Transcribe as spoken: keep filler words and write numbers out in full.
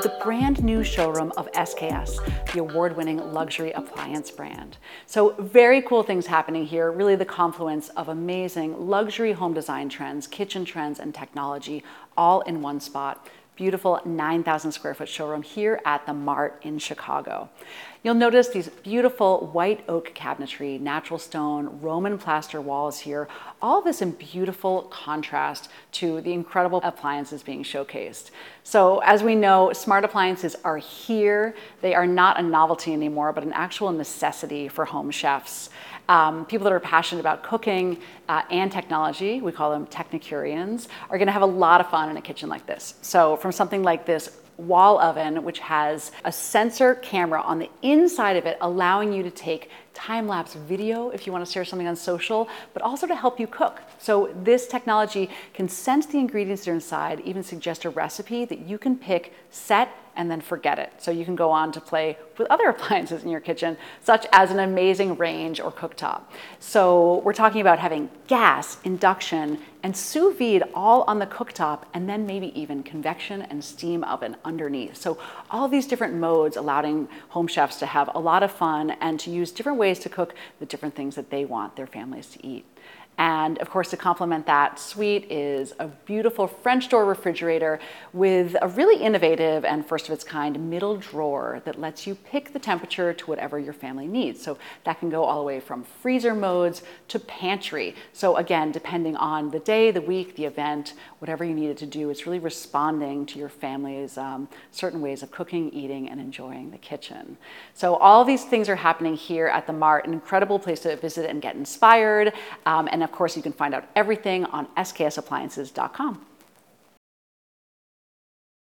the brand new showroom of S K S, the award-winning luxury appliance brand. So very cool things happening here, really the confluence of amazing luxury home design trends, kitchen trends, and technology all in one spot. Beautiful nine thousand square foot showroom here at the Mart in Chicago. You'll notice these beautiful white oak cabinetry, natural stone, Roman plaster walls here, all of this in beautiful contrast to the incredible appliances being showcased. So as we know, smart appliances are here. They are not a novelty anymore, but an actual necessity for home chefs. Um, people that are passionate about cooking uh, and technology, we call them technicurians, are gonna have a lot of fun in a kitchen like this. So from something like this wall oven, which has a sensor camera on the inside of it, allowing you to take time-lapse video if you want to share something on social, but also to help you cook. So this technology can sense the ingredients that are inside, even suggest a recipe that you can pick, set, and then forget it. So you can go on to play with other appliances in your kitchen, such as an amazing range or cooktop. So we're talking about having gas, induction, and sous vide all on the cooktop, and then maybe even convection and steam oven underneath. So all these different modes allowing home chefs to have a lot of fun and to use different ways to cook the different things that they want their families to eat. And of course, to complement that suite is a beautiful French door refrigerator with a really innovative and first of its kind middle drawer that lets you pick the temperature to whatever your family needs. So that can go all the way from freezer modes to pantry. So again, depending on the day, the week, the event, whatever you needed to do, it's really responding to your family's um, certain ways of cooking, eating, and enjoying the kitchen. So all of these things are happening here at the Mart, an incredible place to visit and get inspired. Um, and of course, you can find out everything on S K S appliances dot com.